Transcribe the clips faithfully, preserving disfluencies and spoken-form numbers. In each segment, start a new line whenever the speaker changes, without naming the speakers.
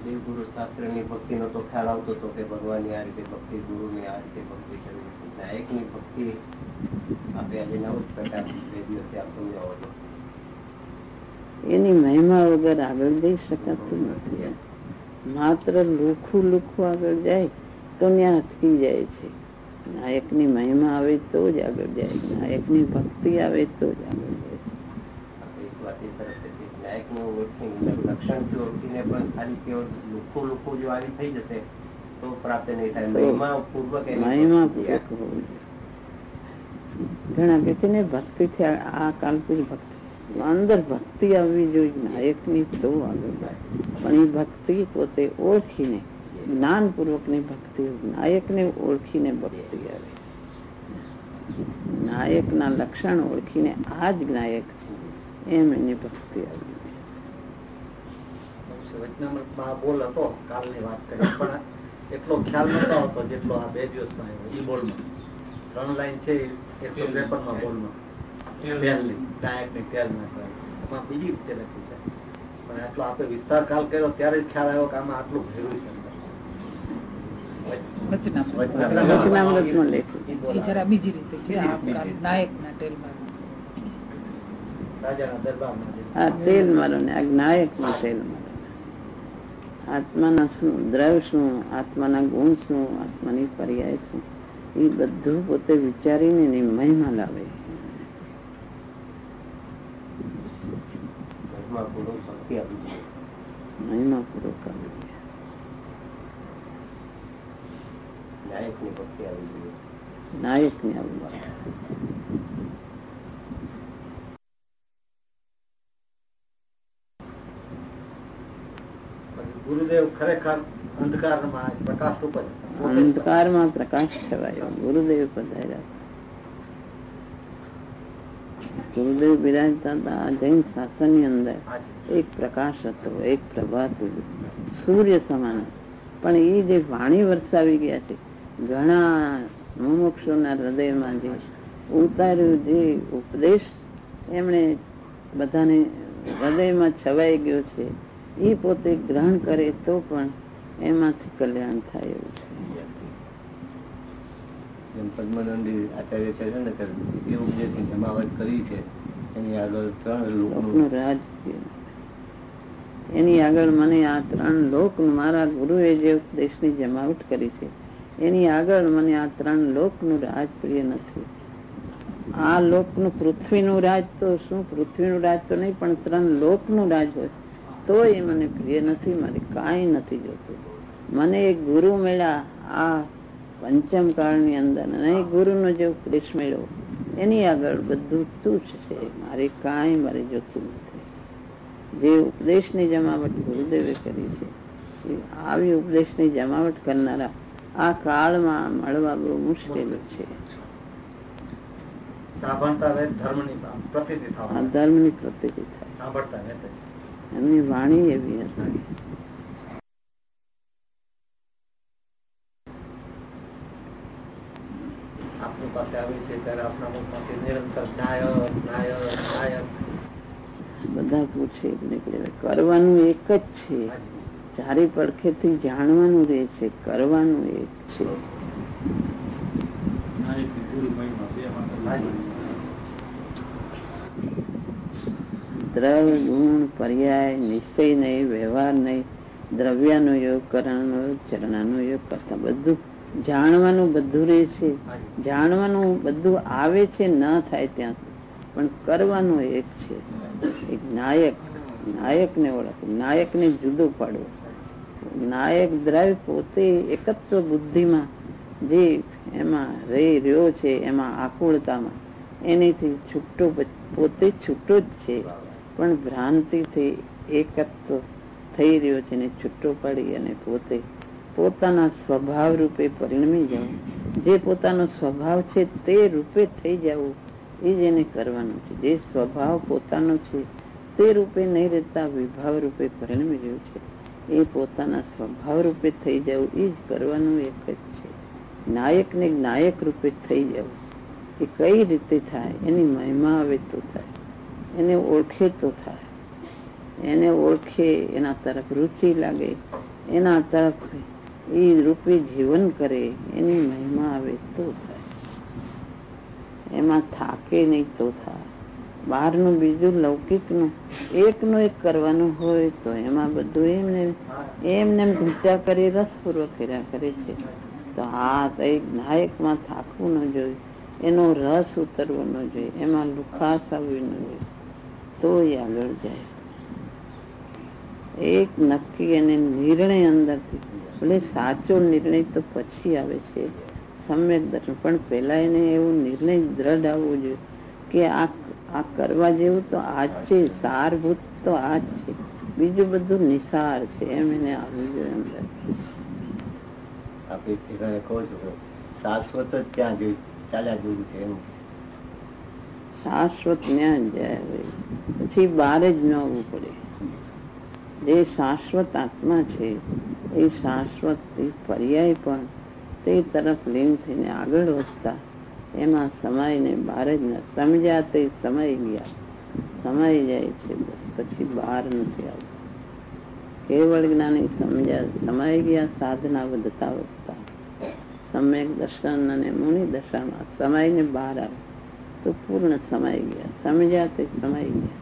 દેવગુરુ શાસ્ત્રની ભક્તિ નો તો ખ્યાલ આવતો હતો કે ભગવાનની આ રીતે ભક્તિ, ગુરુની આ રીતે ભક્તિ કરવી. નાયકની ભક્તિ આપે આજે નવો જ પ્રકાર બે દિવસથી આપ સમજાવો છો.
એની મહિમા વગર આગળ જઈ શકાતું નથી. માત્ર લુખું લુખું આગળ જાય તો ત્યાં અટકી જાય છે. નાયકની મહિમા આવે તો જ આગળ જાય, નાયકની ભક્તિ આવે તો જ આગળ જાય છે.
એક વાત એ સરસ છે, નાયકને ઓળખીને લક્ષણથી ઓળખીને પણ ખાલી કેવળ લુખું લુખું જો આવી થઈ જશે તો પ્રાપ્ત નહીં થાય. મહિમા પૂર્વક
મહિમા પૂર્વક હોવું જોઈએ. ઘણા કે છે ને ભક્તિ છે આ કાલ્પનિક ભક્તિ, અંદર ભક્તિ આવવી જોઈએ નાયકની તો આગળ જાય. પણ એ ભક્તિ પોતે ઓળખીને જ્ઞાનપૂર્વક ની ભક્તિ, નાયક ને ઓળખીને ભક્તિ આવે. નાયક ના લક્ષણ ઓળખીને આ જ નાયક છે એમ એની ભક્તિ આવી.
બોલ હતો કાલની વાત કરી પણ એટલો ખ્યાલ નતો આવતો જેટલો આ બે દિવસમાં આવ્યો. ઈ બોલમાં ત્રણ લાઈન છે એકસો ત્રેપનમાં બોલમાં પહેલી નાયકની તેલ ના કરે એમાં બીજી રીતે લખી છે. પણ આટલો આપણે વિસ્તાર કાલ કર્યો ત્યારે જ ખ્યાલ આવ્યો કે આમાં આટલું ઘેરું છે.
બીજી રીતે છે નાયક ના તેલ
આ તેલ મારો ને આ નાયક ના તેલ મારો. આત્માના શું દ્રવ્ય શું, આત્માના ગુણ શું, આત્માની પર્યાય શું, એ બધું પોતે વિચારીને એની મહિમા લાવે. મહિમા પૂર્વક આવી
નાયકની ભક્તિ આવી જોઈએ.
નાયકની આવી
ગુરુદેવ ખરેખર અંધકારમાં પ્રકાશ રૂપ
અંધકારમાં પ્રકાશ થવાયો. ગુરુદેવ પધાર્યા. ગુરુદેવ બિરાજતા હતા જૈન શાસન ની અંદર. એક પ્રકાશ હતો, એક પ્રભાત સૂર્ય સમાન. પણ એ જે વાણી વરસાવી ગયા છે ઘણા મુમુક્ષુના હૃદયમાં, જે ઉતાર્યું જે ઉપદેશ એમણે બધાને હૃદયમાં છવાઈ ગયો છે, એ પોતે ગ્રહણ કરે તો પણ એમાંથી કલ્યાણ થાય એવું છે.
જેમ પદ્માનંદી આચાર્ય કહે ને કે એ ઉપદેશની જમાવટ કરી છે એની આગળ ત્રણ લોકનું
રાજ, એની આગળ મને આ ત્રણ લોક, મારા ગુરુએ જે ઉપદેશની જમાવટ કરી છે એની આગળ મને આ ત્રણ લોકનું રાજ પ્રિય નથી. આ લોકનું પૃથ્વીનું રાજ તો શું, પૃથ્વીનું રાજ તો નહીં પણ ત્રણ લોકનું રાજ હોય તો એ મને પ્રિય નથી. મારે કાંઈ નથી જોતું. મને એક ગુરુ મળ્યા આ પંચમ કાળની અંદર, અને ગુરુનો જે ઉપદેશ મળ્યો એની આગળ બધું તુચ્છ છે. મારે કાંઈ મારે જોતું નથી. જે ઉપદેશની જમાવટ ગુરુદેવે કરી છે આવી ઉપદેશની જમાવટ કરનારા આ કાળમાં મળવા બહુ મુશ્કેલ છે. ધર્મની પ્રતીતિ થાય. એમની વાણી એવી હતી.
આપની પાસે આવી છે ત્યારે આપના મુખમાંથી નિરંતર નાયક નાયક નાયક
બધા પૂછે નીકળે. કરવાનું એક જ છે, ચારે પડખેથી જાણવાનું રહે છે, કરવાનું એક છે. દ્રવ્ય ગુણ પર્યાય નિશ્ચય નહીં, વ્યવહાર નહીં, દ્રવ્યાનો યોગ, કરવાનો યોગ, ચરણાનો યોગ કરતા બધું જાણવાનું બધું રહે છે. જાણવાનું બધું આવે છે ન થાય ત્યાં, પણ કરવાનું એક છે. એક નાયક, નાયક ને ઓળખ, નાયક ને જુદો પાડવો. નાયક દ્રવ્ય પોતે એકત્વ બુદ્ધિમાં જે એમાં રહી રહ્યો છે, એમાં આકુળતામાં એનીથી છૂટો, પોતે છૂટો જ છે પણ ભ્રાંતિથી એકત્વ થઈ રહ્યો છે ને છૂટો પડી અને પોતે પોતાના સ્વભાવ રૂપે પરિણમી જવું. જે પોતાનો સ્વભાવ છે તે રૂપે થઈ જવું એ જ એને કરવાનું છે. જે સ્વભાવ પોતાનો છે તે રૂપે નહીં રહેતા વિભાવ રૂપે પરિણમી રહ્યું છે, એ પોતાના સ્વભાવ રૂપે થઈ જવું એ જ કરવાનું એક જ છે. નાયક ને નાયક રૂપે થઈ જવું એ કઈ રીતે થાય? એની મહિમા આવે તો થાય, એને ઓળખે તો થાય. એને ઓળખે, એના તરફ રુચિ લાગે, એના તરફ એ રૂપે જીવન કરે, એની મહિમા આવે તો થાય. એમાં થાકે નહીં તો થાય. બહારનું બીજું લૌકિકનું એકનું એક કરવાનું હોય તો એમાં બધું એમને એમને ઘૂંટ્યા કરી રસપૂર્વક કર્યા કરે છે. તો આ એક નાયકમાં થાકવું ન જોઈએ, એનો રસ ઉતરવો ન જોઈએ, એમાં લુખાસ આવવી ન જોઈએ, તો એ આગળ જાય. એક નક્કી અને નિર્ણય અંદરથી, ભલે સાચો નિર્ણય તો પછી આવે છે સમ્યક દર્શન, પણ પેલા એને એવો નિર્ણય દ્રઢ આવવો જોઈએ કે આ આ કરવા જેવું તો આ જ છે, સારભૂત તો આ જ છે, બીજું બધું નિસાર છે, એમ એને આવવું જોઈએ અંદર.
આપણે ઠેકાણે કહો છો શાશ્વત જ ત્યાં જોઈ ચાલ્યા જેવું છે એમ.
શાશ્વત ત્યાં જાય પછી બહાર જ ન આવવું પડે. જે શાશ્વત આત્મા છે એ શાશ્વત પર્યાય પણ તે તરફ લીન થઈને આગળ વધતા એમાં સમાયને બહાર જ ન સમજ્યા તે સમાઈ ગયા, સમાઈ જાય છે, બસ પછી બહાર નથી આવતું. કેવળ જ્ઞાની સમજ્યા સમાઈ ગયા, સાધના વધતા વધતા સમ્યક દર્શન અને મુનિ દશામાં સમાઈને બહાર આવે તો પૂર્ણ સમાઈ ગયા, સમજ્યા તે સમાઈ ગયા.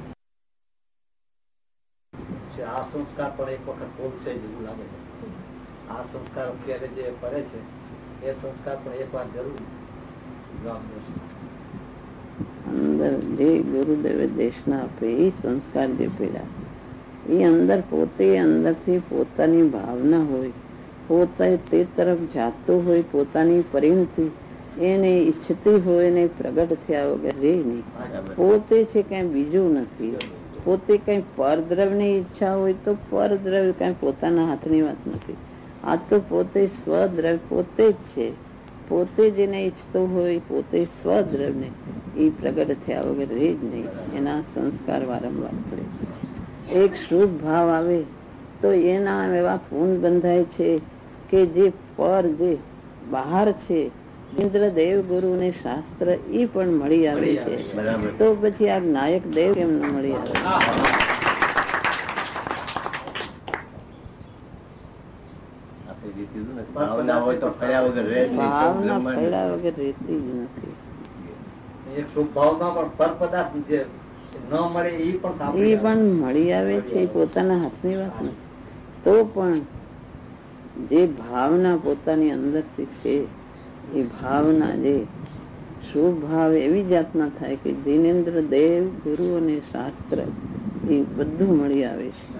આ સંસ્કાર પણ એક વખત ભૂલશે એવું લાગે છે. આ સંસ્કાર અત્યારે જે પડે છે એ સંસ્કાર પણ એક વાર જરૂર
અંદર જે ગુરુદેવે દેશના આપે એ સંસ્કાર જે પેલા એ અંદર પોતે અંદરથી પોતાની ભાવના હોય, પોતે તે તરફ જાતું હોય, પોતાની પરિણતિ એને ઈચ્છતી હોય ને પ્રગટ થયા વગર રે નહીં. પોતે છે કઈ બીજું નથી. પોતે કઈ પરદ્રવ્યની ઈચ્છા હોય તો પરદ્રવ્ય કઈ પોતાના હાથની વાત નથી. આ તો પોતે સ્વદ્રવ્ય પોતે જ છે. પોતે જેને ઈચ્છતો હોય પોતે સ્વદ્રવ્યને એ પ્રગટ થયા વગર રે જ નહીં. એના સંસ્કાર વારંવાર કરે. એક શુભ ભાવ આવે તો એના એવા પૂન બંધાય છે કે જે પર જે બહાર છે ઇન્દ્રદેવ ગુરુ ને શાસ્ત્ર એ પણ મળી આવે છે. તો પછી આ નાયક દેવ કેમ ન મળી આવે?
ભાવના હોય તો ફર્યા વગર રહે જ નહીં.
ભાવના ફર્યા વગર રહેતી જ નથી.
એક શુભ ભાવમાં પણ પર પદાર્થ જે ન મળે એ પણ
એ પણ મળી આવે છે, પોતાના હાથની વાત નથી. તો પણ જે ભાવના પોતાની અંદરથી છે એ ભાવના જે શુભ ભાવ એવી જાતના થાય કે દિનેન્દ્ર દેવ ગુરુ અને શાસ્ત્ર એ બધું મળી આવે છે.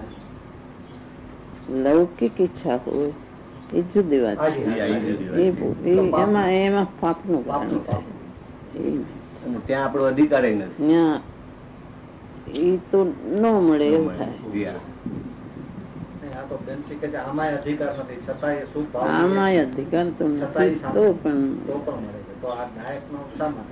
લૌકિક ઈચ્છા હોય એ જુદી વાત છે, એમાં એમાં પાપનું કારણ થાય.
ત્યાં આપણો અધિકાર નથી,
એ તો ન મળે એવું થાય.
આમાંય અધિકાર નથી છતાંય શુભ ભાવ
આમાંય અધિકાર તો નથી તો પણ
તો પણ મળે છે. તો આ નાયક નો શા માટે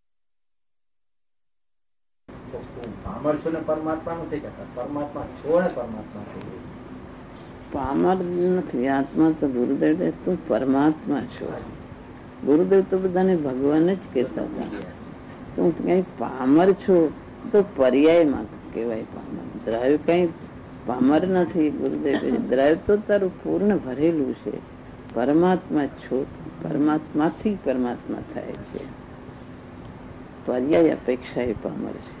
પામર છો ને પરમાત્મા નથી કહેતા, પરમાત્મા છો ને પરમાત્મા છો.
પામર નથી આત્મા તો ગુરુદેવ તું પરમાત્મા છો. ગુરુદેવ તો બધાને ભગવાન જ કહેતા હતા. તું કઈ પામર છો તો પર્યાયમાં કહેવાય પામર. દ્રવ્ય કઈ પામર નથી. ગુરુદેવ દ્રવ્ય તો તારું પૂર્ણ ભરેલું છે. પરમાત્મા છો, પરમાત્માથી પરમાત્મા થાય છે. પર્યાય અપેક્ષા એ પામર છે.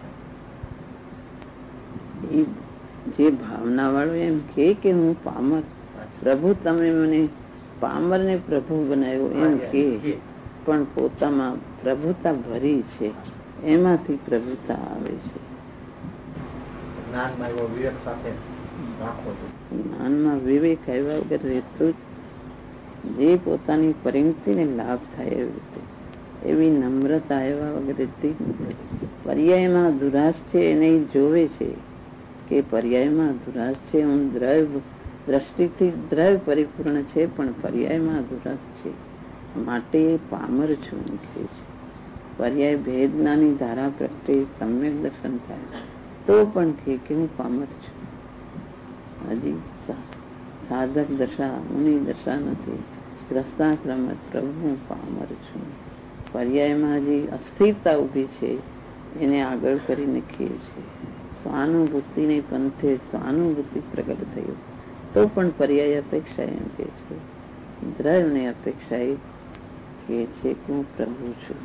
એ જે ભાવના વાળો એમ કે કે હું પામર, પ્રભુ તમે મને પામર ને પ્રભુ બનાવ્યો એમ કે, પણ પોતામાં પ્રભુતા ભરી છે, એમાંથી પ્રભુતા આવે છે.
જ્ઞાનમાં એવો વિવેક સાથે રાખો છો.
જ્ઞાનમાં વિવેક આવ્યા વગર રહેતું જે પોતાની પરિણતિને લાભ થાય એવી રીતે એવી નમ્રતા આવ્યા વગર રહેતી નથી. પર્યાયમાં દુરાશ છે એને જોવે છે કે પર્યાયમાં દુરાશ છે. હું દ્રવ્ય દ્રષ્ટિથી દ્રવ્ય પરિપૂર્ણ છે પણ પર્યાયમાં દુરાશ છે માટે પામર છું એમ કહે છે. પર્યાય ભેદ જ્ઞાની ધારા પ્રગટે સમ્યક દર્શન થાય તો પણ કહે કે હું પામર છું. હજી સાધક દશા મુનિ દશા નથી. ગ્રસ્તાશ્રમ પ્રભુ હું પામર છું. પર્યાયમાં હજી અસ્થિરતા ઉભી છે એને આગળ કરીને કહે છે. સ્વાનુભૂતિને પંથે સ્વાનુભૂતિ પ્રગટ થયું તો પણ પર્યાય અપેક્ષા એમ કે છે, દ્રવ્યની અપેક્ષા એ કે છે કે હું પ્રભુ છું.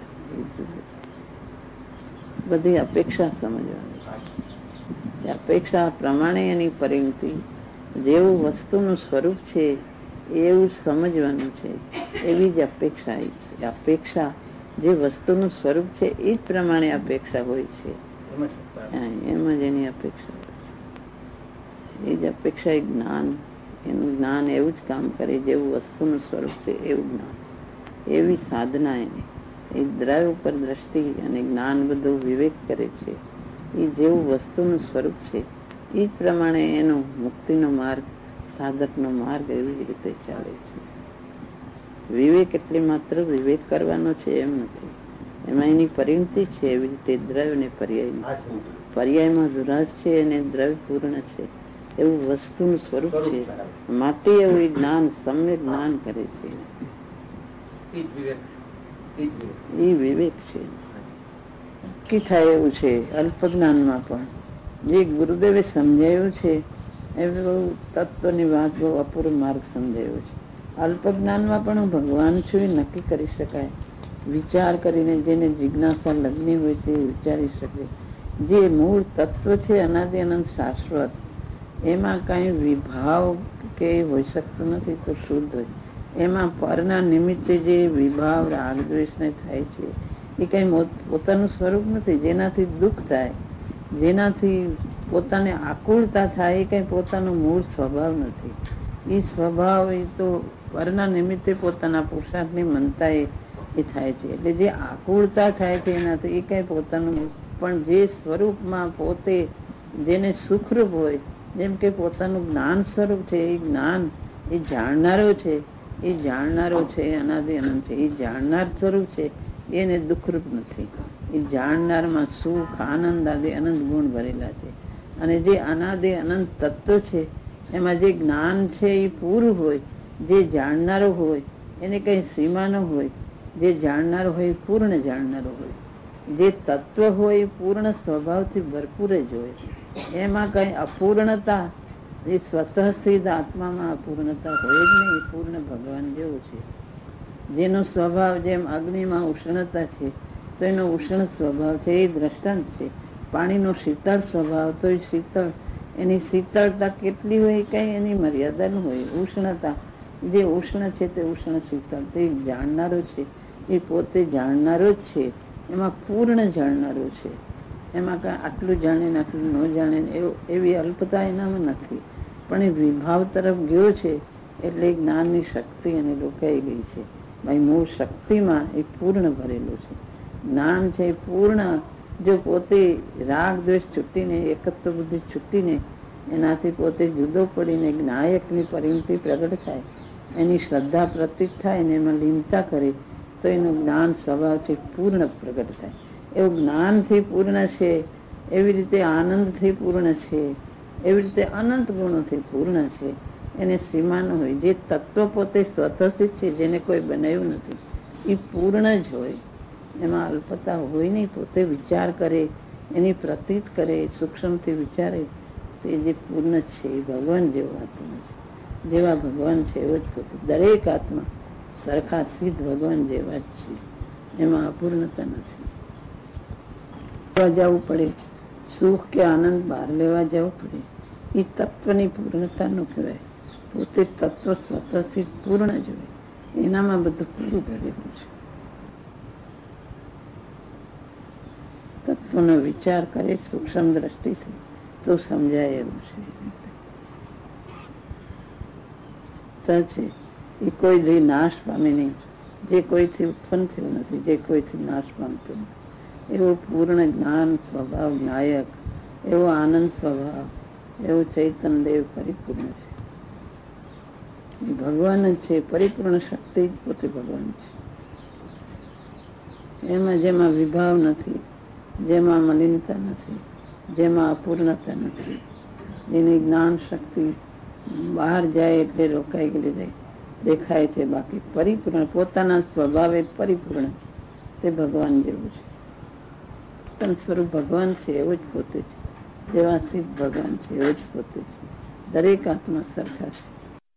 બધી અપેક્ષા સમજવાની, અપેક્ષા પ્રમાણે એની પરિણતિ, જેવું વસ્તુનું સ્વરૂપ છે એવું સમજવાનું છે, એવી જ અપેક્ષા છે. અપેક્ષા જે વસ્તુનું સ્વરૂપ છે એ જ પ્રમાણે અપેક્ષા હોય છે, એમ જ એની અપેક્ષા હોય છે. એ જ અપેક્ષા એ જ્ઞાન, એનું જ્ઞાન એવું જ કામ કરે જેવું વસ્તુનું સ્વરૂપ છે એવું જ્ઞાન, એવી સાધના એની. એ દ્રવ્ય ઉપર દ્રષ્ટિ અને જ્ઞાન બધું વિવેક કરે છે. એ જેવું વસ્તુનું સ્વરૂપ છે એ જ પ્રમાણે એનો મુક્તિનો માર્ગ, સાધકનો માર્ગ એવી જ રીતે ચાલે છે. વિવેક એટલે માત્ર વિવેક કરવાનો છે એમ નથી, એમાં એની પરિણતિ છે. એવી રીતે દ્રવ્ય ને પર્યાય, પર્યાયમાં દુરાજ છે અને દ્રવ્ય પૂર્ણ છે એવું વસ્તુનું સ્વરૂપ છે. માટે એવું જ્ઞાન, સમ્યક જ્ઞાન કરે છે. એ વિવેક છે. નક્કી થાય એવું છે અલ્પ જ્ઞાનમાં પણ. જે ગુરુદેવે સમજાયું છે એ બહુ તત્વની વાત, બહુ અપૂર્વ માર્ગ સમજાયો છે. અલ્પ જ્ઞાનમાં પણ હું ભગવાન છું એ નક્કી કરી શકાય. વિચાર કરીને જેને જિજ્ઞાસા લગ્ની હોય તે વિચારી શકે. જે મૂળ તત્વ છે અનાદિ અનંત શાશ્વત, એમાં કઈ વિભાવ કે હોઈ શકતું નથી તો શુદ્ધ હોય. એમાં પરના નિમિત્તે જે વિભાવ રાગ દ્વેષને થાય છે એ કઈ પોતાનું સ્વરૂપ નથી. જેનાથી દુઃખ થાય, જેનાથી પોતાને આકુળતા થાય, એ કઈ પોતાનો મૂળ સ્વભાવ નથી. એ સ્વભાવ એ તો પરના નિમિત્તે પોતાના પુરુષાર્થની મનતા એ થાય છે. એટલે જે આકુળતા થાય છે એનાથી એ કઈ પોતાનું, પણ જે સ્વરૂપમાં પોતે જેને સુખરૂપ હોય, જેમ કે પોતાનું જ્ઞાન સ્વરૂપ છે, એ જ્ઞાન એ જાણનારો છે, એ જાણનારો છે અનાદિ અનંત છે. એ જાણનાર સ્વરૂપ છે, એને દુઃખરૂપ નથી. એ જાણનારમાં સુખ, આનંદ આદિ અનંત ગુણ ભરેલા છે. અને જે અનાદિ અનંત તત્વ છે એમાં જે જ્ઞાન છે એ પૂરું હોય, જે જાણનારો હોય એને કઈ સીમા ન હોય. જે જાણનારો હોય એ પૂર્ણ જાણનારો હોય. જે તત્વ હોય એ પૂર્ણ સ્વભાવથી ભરપૂર જ હોય. એમાં કઈ અપૂર્ણતા, એ સ્વતઃ સિદ્ધ આત્મામાં અપૂર્ણતા હોય જ નહીં. પૂર્ણ ભગવાન જેવો છે, જેનો સ્વભાવ જેમ અગ્નિમાં ઉષ્ણતા છે તો એનો ઉષ્ણ સ્વભાવ છે, એ દ્રષ્ટાંત છે. પાણીનો શીતળ સ્વભાવ તો એ શીતળ, એની શીતળતા કેટલી હોય કઈ એની મર્યાદા ન હોય. ઉષ્ણતા, જે ઉષ્ણ છે તે ઉષ્ણ શીતળ, તે જાણનારો છે, એ પોતે જાણનારો જ છે. એમાં પૂર્ણ જાણનારો છે. એમાં કઈ આટલું જાણે ને આટલું ન જાણે એવી અલ્પતા એનામાં નથી. પણ એ વિભાવ તરફ ગયો છે એટલે જ્ઞાનની શક્તિ એને રોકાઈ ગઈ છે. ભાઈ મૂળ શક્તિમાં એ પૂર્ણ ભરેલું છે. જ્ઞાન છે એ પૂર્ણ, જો પોતે રાગ દ્વેષ છૂટીને, એકત્વ બુદ્ધિ છૂટીને, એનાથી પોતે જુદો પડીને જ્ઞાયકની પરિણતિ પ્રગટ થાય, એની શ્રદ્ધા પ્રતીત થાય ને એમાં લીનતા કરે તો એનું જ્ઞાન સ્વભાવ છે પૂર્ણ પ્રગટ થાય. એવું જ્ઞાનથી પૂર્ણ છે, એવી રીતે આનંદથી પૂર્ણ છે, એવી રીતે અનંત ગુણોથી પૂર્ણ છે. એને સીમા ન હોય. જે તત્વ પોતે સ્વતઃસિદ્ધ છે, જેને કોઈ બનાવ્યું નથી, એ પૂર્ણ જ હોય. એમાં અલ્પતા હોય નહીં. પોતે વિચાર કરે, એની પ્રતીત કરે, સૂક્ષ્મથી વિચારે, તે જે પૂર્ણ છે એ ભગવાન જેવો આત્મા છે. જેવા ભગવાન છે એવો જ પોતે. દરેક આત્મા સરખા સિદ્ધ ભગવાન જેવા જ છે. એમાં અપૂર્ણતા નથી. જવું પડે, સુખ કે આનંદ બહાર લેવા જવું પડે, એ તત્વની પૂર્ણતા નું કહેવાય. પોતે તત્વ સ્વતઃથી પૂર્ણ જ હોય. એનામાં બધું પૂરું ભરેલું છે. તત્વનો વિચાર કરે સૂક્ષ્મ દ્રષ્ટિથી તો સમજાય એવું છે. એ કોઈ જે નાશ પામે નહીં, જે કોઈથી ઉત્પન્ન થયું નથી, જે કોઈથી નાશ પામતું નથી, એવો પૂર્ણ જ્ઞાન સ્વભાવ નાયક, એવો આનંદ સ્વભાવ, એવું ચૈતન્ય દેવ પરિપૂર્ણ છે. ભગવાન જ છે. પરિપૂર્ણ શક્તિ જ પોતે ભગવાન છે. એમાં જેમાં વિભાવ નથી, જેમાં મલિનતા નથી, જેમાં અપૂર્ણતા નથી, એની જ્ઞાન શક્તિ બહાર જાય એટલે રોકાઈ ગયેલી દેખાય છે. બાકી પરિપૂર્ણ પોતાના સ્વભાવે પરિપૂર્ણ, તે ભગવાન જેવું છે. સ્વરૂપ ભગવાન છે એવો જ પોતે છે. જેવા સિદ્ધ ભગવાન છે એવો જ પોતે છે. દરેક આત્મા સરખા છે.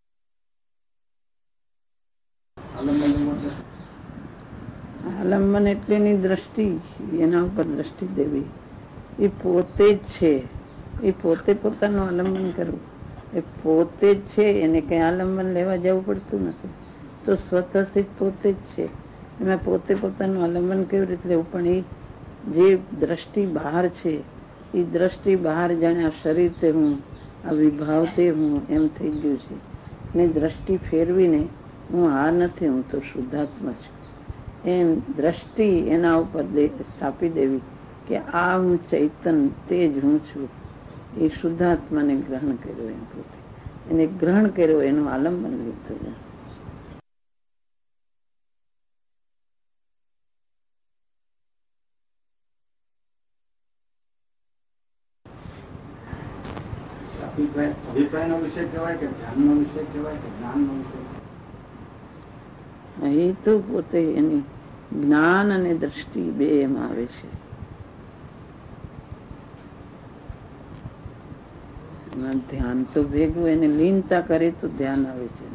આલંબન એટલે એની દ્રષ્ટિ, એના ઉપર દ્રષ્ટિ દેવી. એ પોતે જ છે, એ પોતે પોતાનું આલંબન કરવું, એ પોતે જ છે. એને કઈ આલંબન લેવા જવું પડતું નથી. તો સ્વતઃ પોતે જ છે. એમાં પોતે પોતાનું આલંબન કેવી રીતે લેવું? પણ એ જે દ્રષ્ટિ બહાર છે, એ દ્રષ્ટિ બહાર જાણે આ શરીર તે હું, આ વિભાવ તે હું, એમ થઈ ગયું છે. ને દ્રષ્ટિ ફેરવીને હું આ નથી, હું તો શુદ્ધાત્મા છું, એમ દ્રષ્ટિ એના ઉપર સ્થાપી દેવી કે આ હું ચૈતન, તે જ હું છું. એ શુદ્ધાત્માને ગ્રહણ કર્યો, એમ પોતે એને ગ્રહણ કર્યો, એનું આલંબન લીધું.
અભિપ્રાયનો વિષય કહેવાય કે ધ્યાનનો વિષય કહેવાય કે જ્ઞાનનો વિષય?
એ તો પોતે એની જ્ઞાન અને દ્રષ્ટિ બે એમ આવે છે. ધ્યાન તો ભેગું એને લીનતા કરે તો ધ્યાન આવે છે.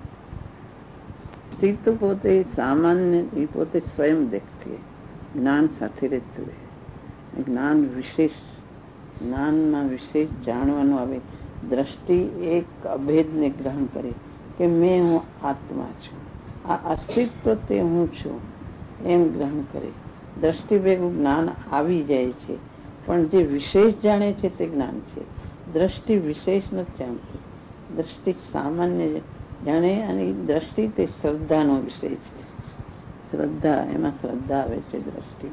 તે તો પોતે સામાન્ય, એ પોતે સ્વયં દેખતી, જ્ઞાન સાથે રહેતું હોય. જ્ઞાન વિશેષ, જ્ઞાનમાં વિશેષ જાણવાનું આવે. દ્રષ્ટિ એક અભેદને ગ્રહણ કરે કે મેં હું આત્મા છું, આ અસ્તિત્વ તે હું છું, એમ ગ્રહણ કરે. દ્રષ્ટિ ભેગું જ્ઞાન આવી જાય છે, પણ જે વિશેષ જાણે છે તે જ્ઞાન છે. દ્રષ્ટિ વિશેષ નથી જાણતી, દ્રષ્ટિ સામાન્ય જાણે. અને દ્રષ્ટિ તે શ્રદ્ધાનો વિષય છે. શ્રદ્ધા, એમાં શ્રદ્ધા આવે છે દ્રષ્ટિ.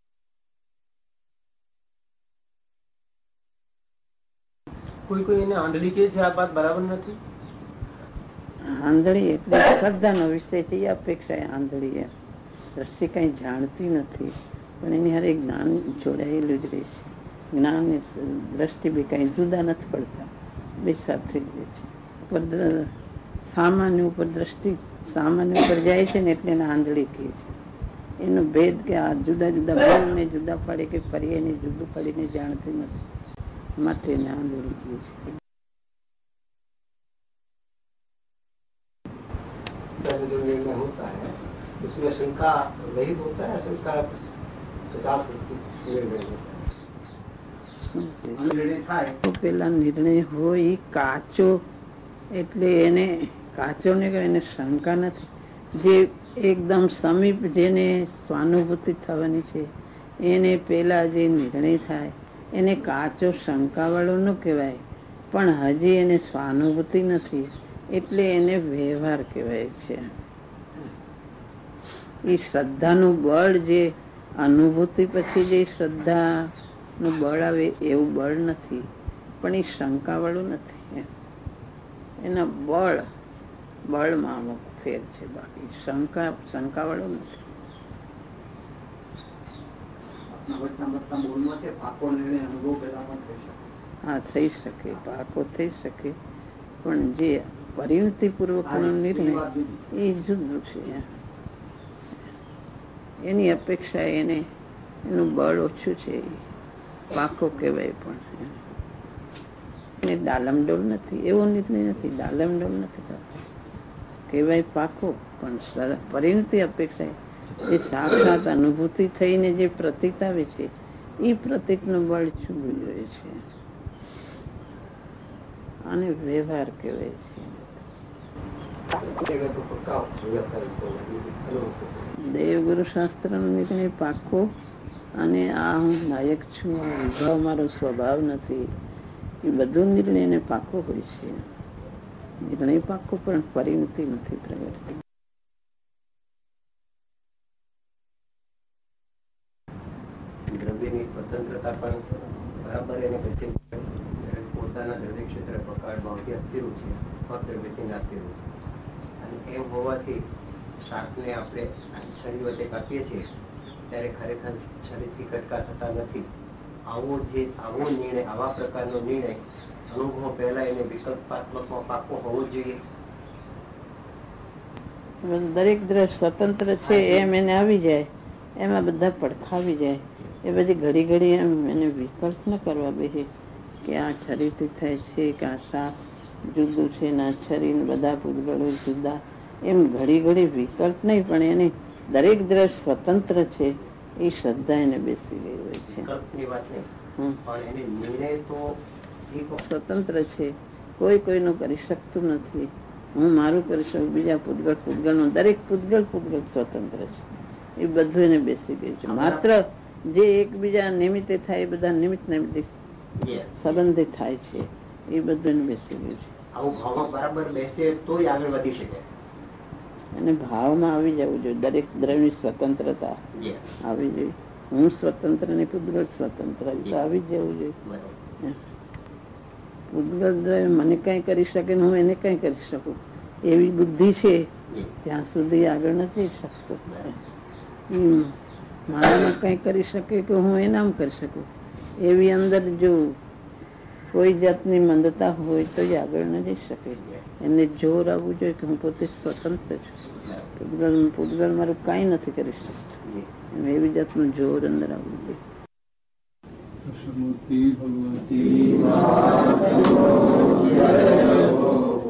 કોઈ કોઈ એને આંધળી કે છે, આ વાત બરાબર નથી.
આંધળી એટલે શ્રદ્ધાનો વિષય છે, એ અપેક્ષા આંધળી. દ્રષ્ટિ કઈ જાણતી નથી, પણ એની હારે જ્ઞાન જોડાયેલું જ રહે છે. જ્ઞાન ને દ્રષ્ટિ બી કઈ જુદા નથી પડતા, બે સાથે જ રહે છે. ઉપર સામાન્ય ઉપર દ્રષ્ટિ સામાન્ય ઉપર જાય છે ને, એટલે એને આંધળી કહે છે. એનો ભેદ કે આ જુદા જુદા બોલને જુદા પડે કે ફરી એને જુદું પડીને જાણતી નથી, માટે એને આંધળી કહે છે.
जो निर्णय होता है उसमें शंका रहित होता है, शंका पचास निर्णय થાય
તો પેલા નિર્ણય હોય કાચો, એટલે એને કાચો ને એને શંકા નથી. જે એકદમ સમીપ, જેને સ્વાનુભૂતિ થવાની છે, એને પેલા જે નિર્ણય થાય એને કાચો શંકા વાળો ન કહેવાય, પણ હજી એને સ્વાનુભૂતિ નથી, એટલે એને વ્યવહાર કહેવાય છે. એ શ્રદ્ધાનું બળ, જે અનુભૂતિ પછી જે શ્રદ્ધા નું બળ આવે એવું બળ નથી, પણ એ શંકા વાળું નથી. એના બળ બળમાં અમુક ફેર છે, બાકી શંકા શંકા વાળું નથી. હા, થઈ શકે, પાકો થઈ શકે, પણ જે પરિણતિ પૂર્વક નો નિર્ણય એ જુદું છે. એની અપેક્ષા એને એનું બળ ઓછું છે, પાકો કહેવાય, પણ એને ડાલમડોલ નથી, એવો નિર્ણય નથી, ડાલમડોલ નથી થતો, કહેવાય પાકો. પણ પરિણતિ અપેક્ષા એ સાક્ષાત અનુભૂતિ થઈને જે પ્રતીત આવે છે, એ પ્રતીતનું બળ જુદું જોઈએ છે. આને વ્યવહાર કહેવાય છે. દેવગુરુ શાસ્ત્ર નો નિર્ણય પાકો, અને આ હું નાયક છું, આ વિભાવ મારો સ્વભાવ નથી, એ બધું નિર્ણય એને પાકો હોય છે. નિર્ણય પાકો, પણ પરિણતિ નથી પ્રગટતી.
દ્રવ્યની સ્વતંત્રતા પણ બરાબર એને પછી પોતાના દ્રવ્ય ક્ષેત્ર પકડવાથી અસ્થિર છે, દ્રવ્યથી નાસ્તિર છે. અને એમ હોવાથી શાકને આપણે શરીર વચ્ચે કાપીએ છીએ ત્યારે ખરેખર શરીરથી કટકા થતા નથી. આવો જે આવો નિર્ણય, આવા પ્રકારનો નિર્ણય અનુભવ પહેલા એને વિકલ્પાત્મકમાં પાકો હોવો જોઈએ.
દરેક દ્રશ્ય સ્વતંત્ર છે એમ એને આવી જાય, એમાં બધા પડખાવી જાય. એ બધી ઘડી ઘડી એમ એને વિકલ્પ ન કરવા બેસે કે આ શરીરથી થાય છે કે આ શ્વાસ જુદું છે ના શરીર બધા પૂતગળો જુદા, એમ ઘડી ઘડી વિકલ્પ નહીં, પણ એને દરેક દ્રશ સ્વતંત્ર છે એ શ્રદ્ધા એને બેસી ગઈ હોય છે.
વિકલ્પની વાત નહીં, પણ એની નિર્ણય તો એક
સ્વતંત્ર છે, કોઈ કોઈનું કરી શકતું નથી. હું મારું કરી શકું, બીજા પૂતગળ પૂતગળનું, દરેક પૂતગળ પૂતગળ સ્વતંત્ર છે, એ બધું એને બેસી ગયું છે. માત્ર જે એકબીજા નિમિત્તે થાય એ બધા નિમિત્ત નિમિત્તે સંબંધે થાય છે, એ બધું એને બેસી ગયું છે.
આવું ભાવમાં બરાબર બેસે તો જ આગળ વધી શકે.
અને ભાવમાં આવી જવું જોઈએ, દરેક દ્રવ્યની સ્વતંત્રતા આવી જોઈએ. હું સ્વતંત્ર ને પૂતગળ સ્વતંત્ર આવી જવું જોઈએ. પૂતગળ દ્રવ્ય મને કઈ કરી શકે ને હું એને કઈ કરી શકું એવી બુદ્ધિ છે ત્યાં સુધી આગળ નથી શકતો. મારામાં કઈ કરી શકે કે હું એનામ કરી શકું એવી અંદર જો કોઈ જાતની મંદતા હોય તો જ આગળ નથી શકે. એને જોર આવવું જોઈએ કે હું પોતે સ્વતંત્ર છું, પૂતગળ પૂતગળ મારું કઈ નથી કરી શકતું, એવી જાતનું જોર અંદર આવવું જોઈએ.
ભગવતી